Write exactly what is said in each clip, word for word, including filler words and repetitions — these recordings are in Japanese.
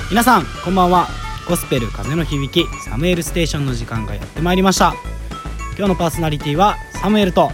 皆さんこんばんは。ゴスペル風の響きサムエルステーションの時間がやってまいりました。今日のパーソナリティはサムエルと、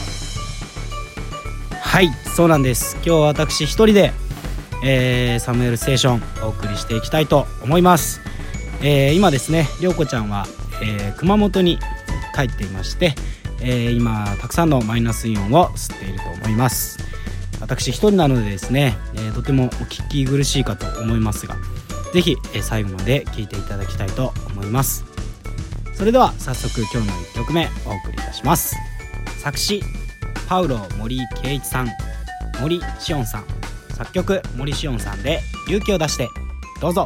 はいそうなんです。今日は私一人で、えー、サムエルステーションお送りしていきたいと思います。えー、今ですね、りょうこちゃんは、えー、熊本に帰っていまして、えー、今たくさんのマイナスイオンを吸っていると思います。私一人なのでですね、えー、とてもお聞き苦しいかと思いますが、ぜひ、えー、最後まで聞いていただきたいと思います。それでは早速今日のいっきょくめお送りいたします。作詞パウロ森圭一さん、森しおんさん、作曲森しおんさんで勇気を出して。どうぞ。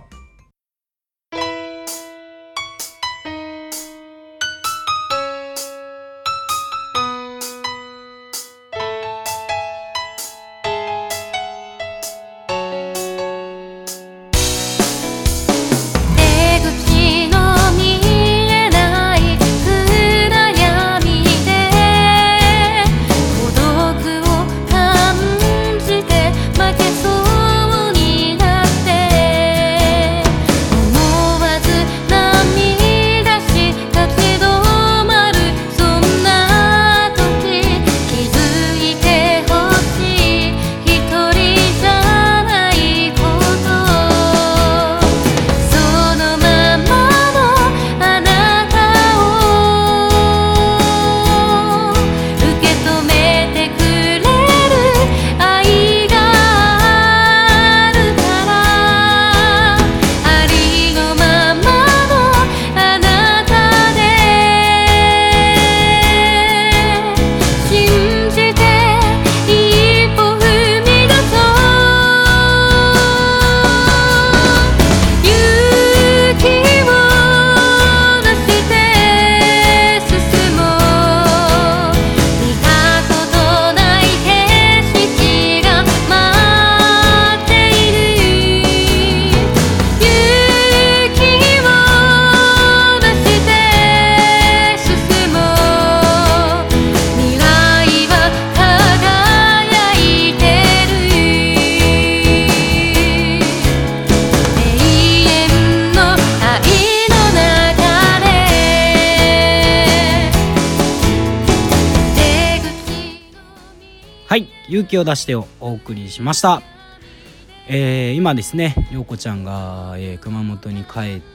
はい、勇気を出してをお送りしました。えー、今ですね、りょうこちゃんが、えー、熊本に帰って、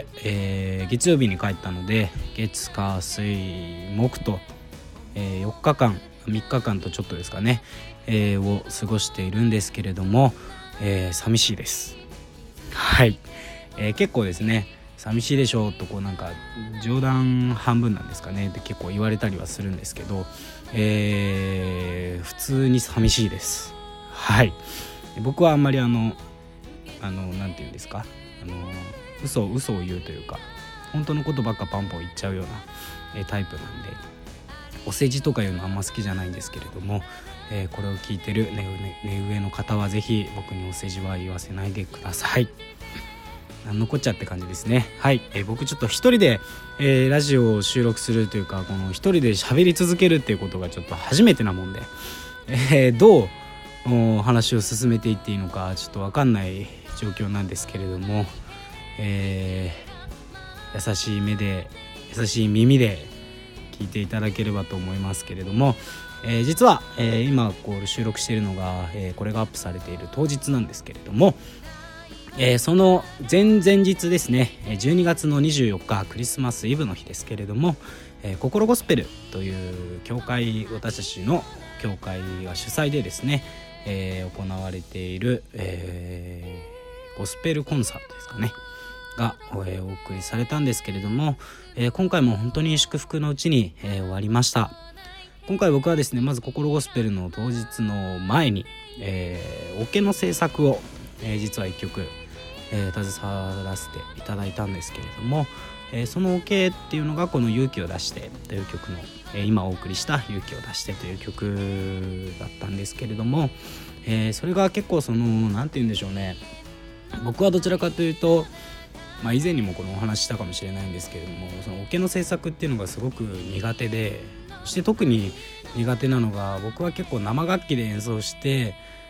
えー、月曜日に帰ったので、月火水木と、えー、よっかかんみっかかんとちょっとですかね、えー、を過ごしているんですけれども、えー、寂しいです。はい、えー、結構ですね、寂しいでしょとこうなんか冗談半分なんですかねって結構言われたりはするんですけど、えー、普通に寂しいです。はい、僕はあんまりあのあのなんていうんですか、あの嘘嘘を言うというか、本当のことばっかパンパン言っちゃうような、えー、タイプなんで、お世辞とかいうのあんま好きじゃないんですけれども、えー、これを聞いてる目上の方はぜひ僕にお世辞は言わせないでください。残っちゃって感じですね。はい、えー、僕ちょっと一人で、えー、ラジオを収録するというか、この一人で喋り続けるっていうことがちょっと初めてなもんで、えー、どう話を進めていっていいのかちょっと分かんない状況なんですけれども、えー、優しい目で優しい耳で聞いていただければと思いますけれども、えー、実は、えー、今こう収録しているのが、えー、これがアップされている当日なんですけれども、えー、その前々日ですね、じゅうにがつのにじゅうよっかクリスマスイブの日ですけれども、えー、心ゴスペルという教会、私たちの教会が主催でですね、えー、行われている、えー、ゴスペルコンサートですかねが、えー、お送りされたんですけれども、えー、今回も本当に祝福のうちに、えー、終わりました。今回僕はですね、まず心ゴスペルの当日の前に、えー、オケの制作を、えー、実はいっきょくえー、携わらせていただいたんですけれども、えー、そのオケっていうのがこの勇気を出してという曲の、えー、今お送りした勇気を出してという曲だったんですけれども、えー、それが結構そのなんて言うんでしょうね、僕はどちらかというと、まあ、以前にもこのお話したかもしれないんですけれども、そのオケの制作っていうのがすごく苦手で、そして特に苦手なのが、僕は結構生楽器で演奏して、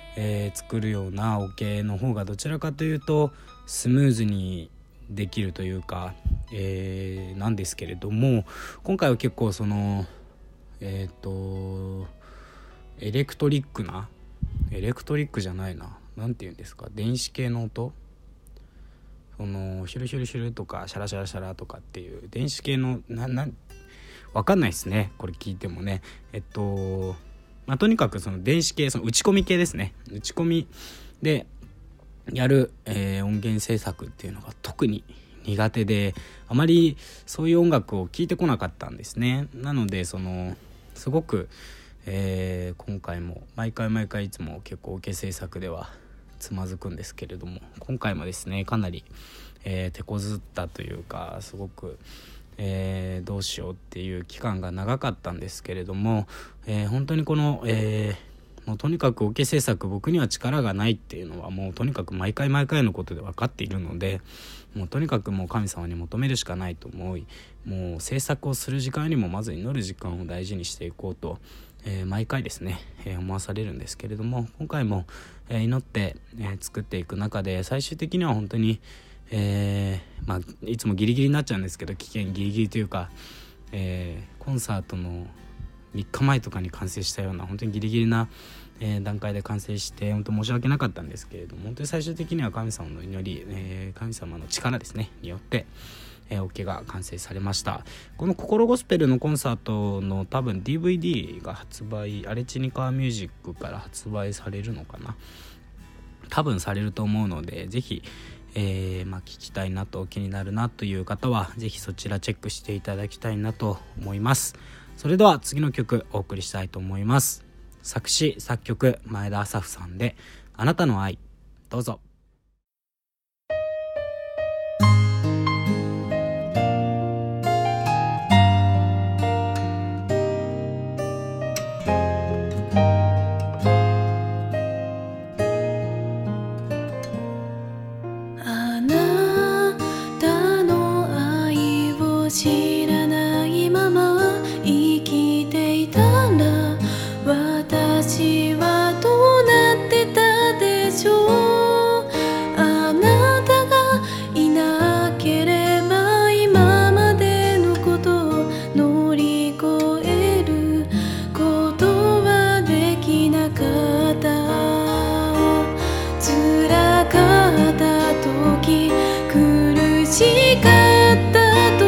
えー、作るようなオケの方がどちらかというとスムーズにできるというか、えー、なんですけれども、今回は結構そのえっとエレクトリックなエレクトリックじゃないななんていうんですか、電子系の音、そのシュルシュルシュルとかシャラシャラシャラとかっていう電子系のななわかんないですね、これ聞いてもね。えっとまあとにかくその電子系、その打ち込み系ですね。打ち込みでやる、えー、音源制作っていうのが特に苦手で、あまりそういう音楽を聴いてこなかったんですね。なのでそのすごく、えー、今回も毎回毎回いつも結構オケ制作ではつまずくんですけれども、今回もですねかなり、えー、手こずったというか、すごく、えー、どうしようっていう期間が長かったんですけれども、えー、本当にこの、えー、もうとにかくオケ制作僕には力がないっていうのはもうとにかく毎回毎回のことで分かっているので、もうとにかくもう神様に求めるしかないと思い、もう制作をする時間よりもまず祈る時間を大事にしていこうと、えー、毎回ですね、えー、思わされるんですけれども、今回も、えー、祈って、えー、作っていく中で最終的には本当に、えーまあ、いつもギリギリになっちゃうんですけど、期限ギリギリというか、えー、コンサートのみっかまえとかに完成したような本当にギリギリな、えー、段階で完成して本当申し訳なかったんですけれども、本当に最終的には神様の祈り、えー、神様の力ですねによってえー、オケが完成されました。この心ゴスペルのコンサートの多分 ディーブイディー が発売、アレチニカーミュージックから発売されるのかな、多分されると思うので、ぜひ、えーまあ、聞きたいなと気になるなという方はぜひそちらチェックしていただきたいなと思います。それでは次の曲お送りしたいと思います。作詞作曲前田朝歩さんであなたの愛、どうぞ。 知らないまま生きていたら私はどうなってたでしょう。あなたがいなければ今までのことを乗り越えることはできなかった。辛かった時、苦しかった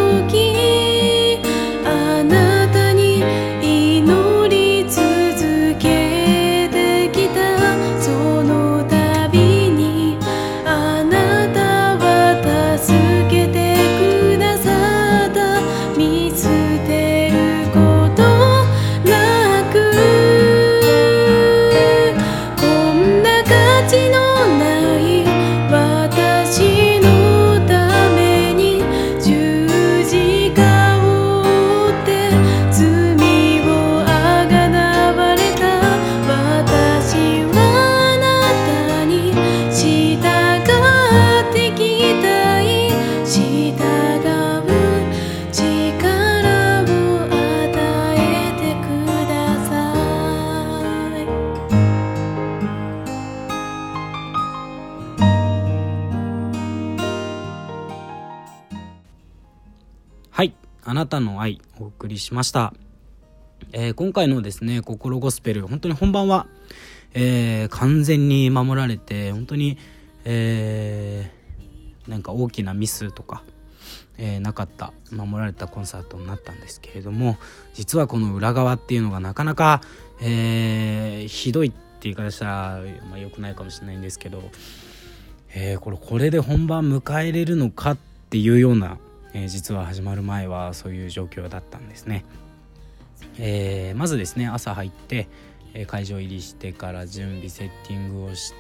はい、あなたの愛お送りしました。えー、今回のですね心ゴスペル、本当に本番は、えー、完全に守られて、本当に、えー、なんか大きなミスとか、えー、なかった守られたコンサートになったんですけれども、実はこの裏側っていうのがなかなか、えー、ひどいって言い方したら、まあ、良くないかもしれないんですけど、えー、これこれで本番迎えれるのかっていうような、えー、実は始まる前はそういう状況だったんですね。えー、まずですね朝入って、えー、会場入りしてから準備セッティングをして、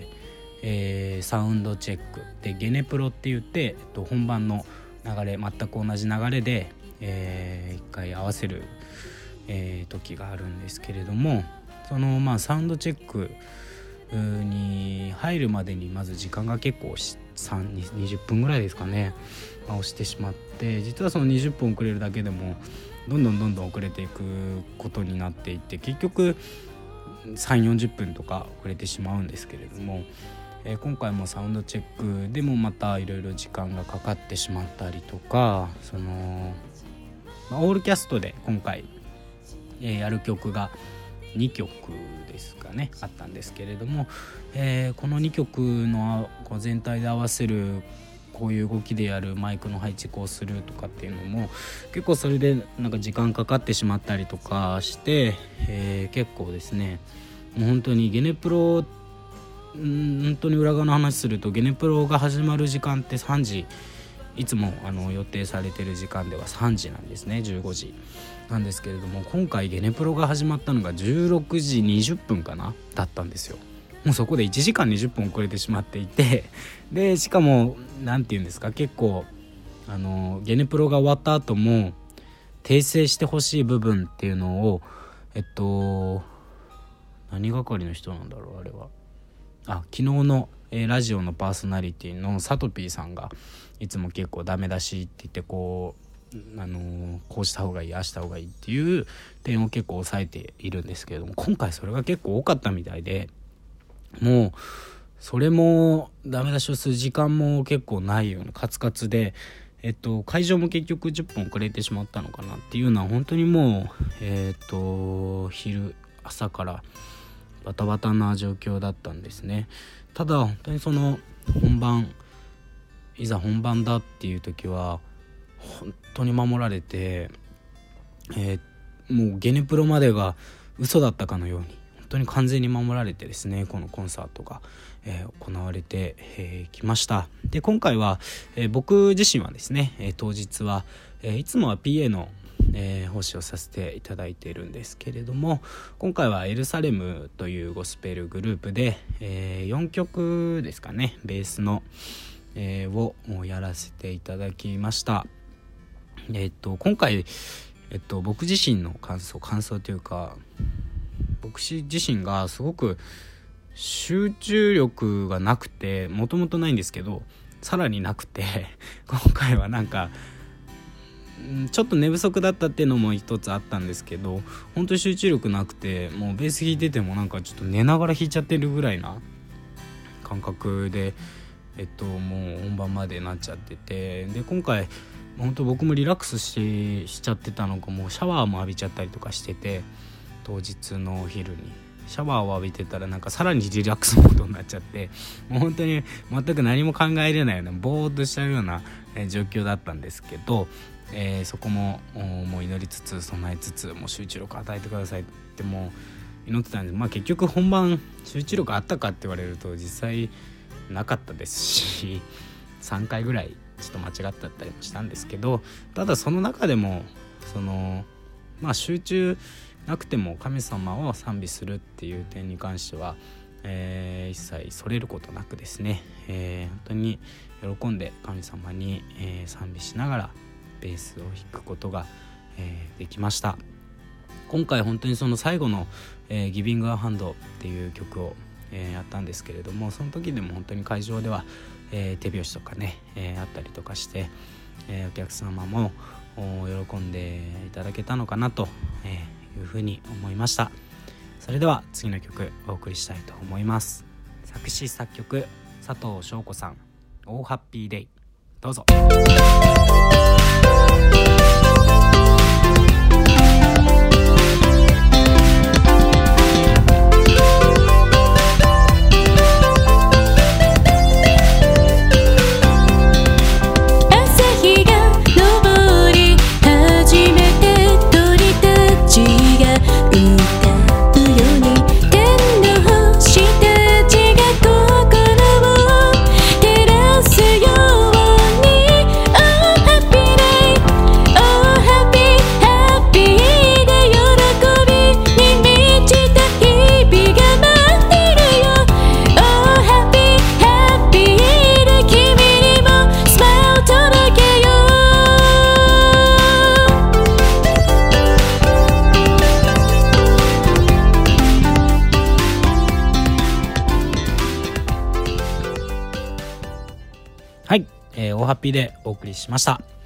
えー、サウンドチェックでゲネプロって言って、えっと、本番の流れ全く同じ流れで、えー、一回合わせる、えー、時があるんですけれども、そのまあサウンドチェックに入るまでにまず時間が結構にじゅっぷんぐらいですかね、まあ、押してしまって、実はそのにじゅっぷん遅れるだけでもどんどんどんどん遅れていくことになっていて、結局さんじゅう、よんじゅっぷんとか遅れてしまうんですけれども、えー、今回もサウンドチェックでもまたいろいろ時間がかかってしまったりとか、その、まあ、オールキャストで今回、えー、やる曲がにきょくですかねあったんですけれども、えー、このにきょくのこう全体で合わせるこういう動きでやるマイクの配置こうするとかっていうのも結構それでなんか時間かかってしまったりとかして、えー、結構ですねもう本当にゲネプロん本当に裏側の話するとゲネプロが始まる時間ってさんじ、いつもあの予定されてる時間ではさんじなんですね、じゅうごじなんですけれども、今回ゲネプロが始まったのがじゅうろくじにじゅっぷんかなだったんですよ。もうそこでいちじかんにじゅっぷん遅れてしまっていて、でしかもなんていうんですか、結構あのゲネプロが終わった後も訂正してほしい部分っていうのをえっと何係の人なんだろうあれはあ昨日の、えー、ラジオのパーソナリティのサトピーさんがいつも結構ダメ出しって言ってこう、あのー、こうした方がいいああした方がいいっていう点を結構抑えているんですけれども、今回それが結構多かったみたいで、もうそれもダメ出しをする時間も結構ないようなカツカツで、えっと、会場も結局じゅっぷん遅れてしまったのかなっていうのは本当にもう、えっと、昼朝からバタバタな状況だったんですね。ただ本当にその本番いざ本番だっていう時は本当に守られて、えー、もうゲネプロまでが嘘だったかのように本当に完全に守られてですね、このコンサートが、えー、行われてき、えー、ました。で今回は、えー、僕自身はですね、えー、当日は、えー、いつもは ピーエー のえー、奉仕をさせていただいているんですけれども、今回はエルサレムというゴスペルグループで、えー、よんきょくですかね、ベースの、えー、をやらせていただきました。えー、っと今回、えっと、僕自身の感想感想というか僕自身がすごく集中力がなくて、もともとないんですけどさらになくて今回はなんかちょっと寝不足だったっていうのも一つあったんですけど、本当に集中力なくて、もうベース弾いててもなんかちょっと寝ながら弾いちゃってるぐらいな感覚で、えっともう本番までなっちゃってて、で今回本当僕もリラックスし、しちゃってたのか、もうシャワーも浴びちゃったりとかしてて、当日のお昼にシャワーを浴びてたらなんかさらにリラックスモードになっちゃって、もう本当に全く何も考えれないようなぼーっとしちゃうような、え状況だったんですけど、えー、そこももう祈りつつ備えつつ、もう集中力与えてくださいってもう祈ってたんです。まあ結局本番集中力あったかって言われると実際なかったですし、さんかいぐらいちょっと間違ってたりもしたんですけど、ただその中でもそのまあ集中なくても神様を賛美するっていう点に関しては、えー、一切それることなくですね、えー、本当に喜んで神様に、えー、賛美しながらベースを弾くことが、えー、できました。今回本当にその最後の、えー、ギビングアハンドっていう曲を、えー、やったんですけれども、その時でも本当に会場では、えー、手拍子とかね、えー、あったりとかして、えー、お客様も喜んでいただけたのかなと、えー、いうふうに思いました。それでは次の曲お送りしたいと思います。作詞作曲佐藤翔子さん、オーハッピーデイ、どうぞ。はい、えー、オーハッピーでお送りしました。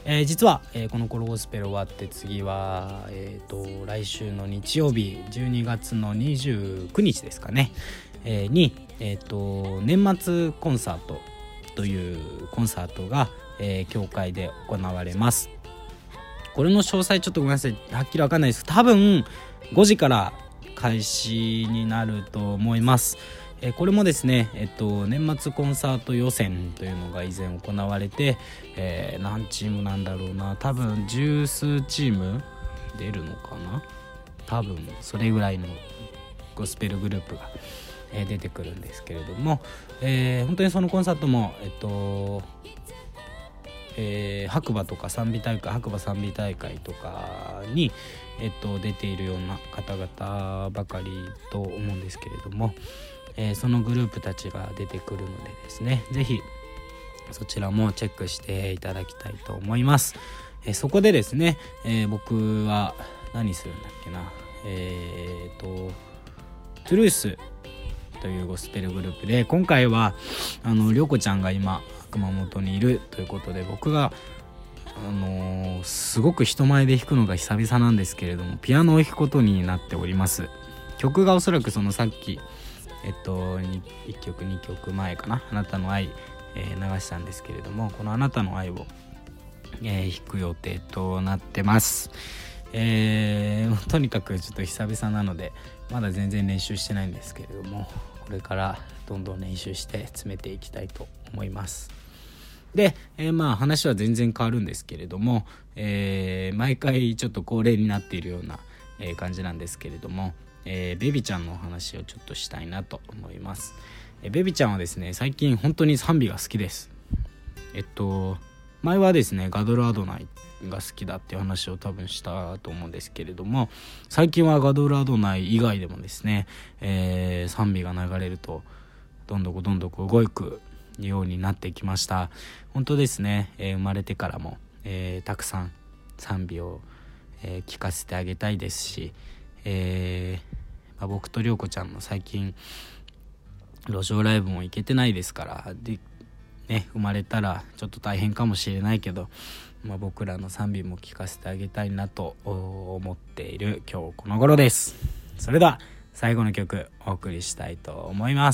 えー、実は、えー、この頃ゴスペル終わって次は、えー、と来週の日曜日じゅうにがつのにじゅうくにちですかね、えー、に、えー、と年末コンサートというコンサートが、えー、教会で行われます。これの詳細ちょっとごめんなさい、はっきりわかんないです。多分ごじから開始になると思います。えー、これもですね、えっと、年末コンサート予選というのが以前行われて、えー、何チームなんだろうな、多分十数チーム出るのかな、多分それぐらいのゴスペルグループが、えー、出てくるんですけれども、えー、本当にそのコンサートも、えっとえー、白馬とか賛美大会白馬賛美大会とかに、えっと、出ているような方々ばかりと思うんですけれども、えー、そのグループたちが出てくるのでですね、ぜひそちらもチェックしていただきたいと思います。えー、そこでですね、えー、僕は何するんだっけな、えーとトゥルースというゴスペルグループで、今回はあのりょうこちゃんが今熊本にいるということで、僕があのー、すごく人前で弾くのが久々なんですけれども、ピアノを弾くことになっております。曲がおそらくそのさっきえっといっきょくにきょくまえかな、あなたの愛、えー、流したんですけれども、このあなたの愛を、えー、弾く予定となってます。えー、とにかくちょっと久々なのでまだ全然練習してないんですけれども、これからどんどん練習して詰めていきたいと思います。で、えー、まあ話は全然変わるんですけれども、えー、毎回ちょっと恒例になっているような、えー、感じなんですけれども、えー、ベビちゃんのお話をちょっとしたいなと思います。えー、ベビちゃんはですね、最近本当に賛美が好きです。えっと前はですねガドルアドナイが好きだっていう話を多分したと思うんですけれども、最近はガドルアドナイ以外でもですね、えー、賛美が流れるとどんどんどんどん動くようになってきました。本当ですね、えー、生まれてからも、えー、たくさん賛美を、えー、聞かせてあげたいですし、えーまあ、僕とりょうこちゃんの最近路上ライブも行けてないですから、でね、生まれたらちょっと大変かもしれないけど、まあ、僕らの賛美も聞かせてあげたいなと思っている今日この頃です。それでは最後の曲お送りしたいと思います。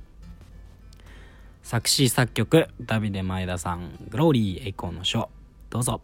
作詞作曲ダビデ前田さん、グローリー栄光の書、どうぞ。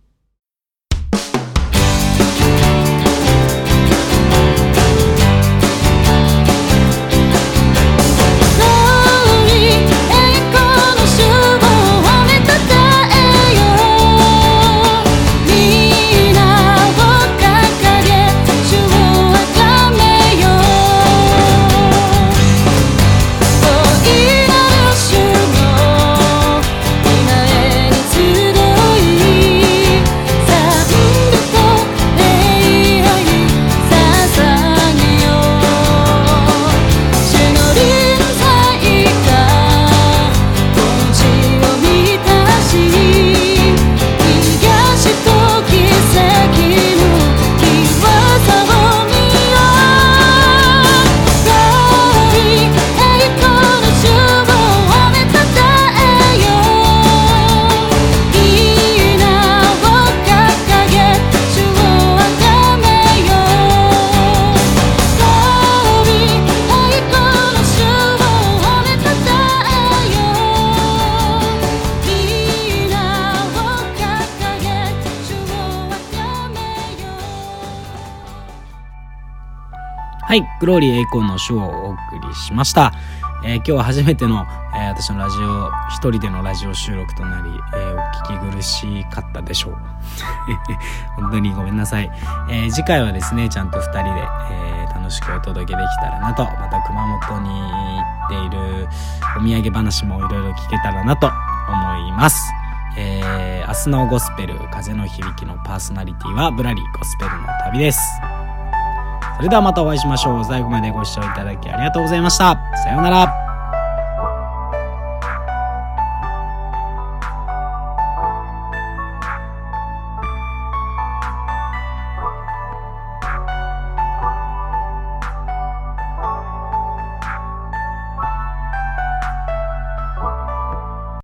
はい、グローリー栄光の書をお送りしました。えー、今日は初めての、えー、私のラジオ一人でのラジオ収録となり、えー、お聞き苦しかったでしょう本当にごめんなさい。えー、次回はですねちゃんとふたりで、えー、楽しくお届けできたらなと、また熊本に行っているお土産話もいろいろ聞けたらなと思います。えー、明日のゴスペル風の響きのパーソナリティはブラリゴスペルの旅です。それではまたお会いしましょう。最後までご視聴いただきありがとうございました。さようなら。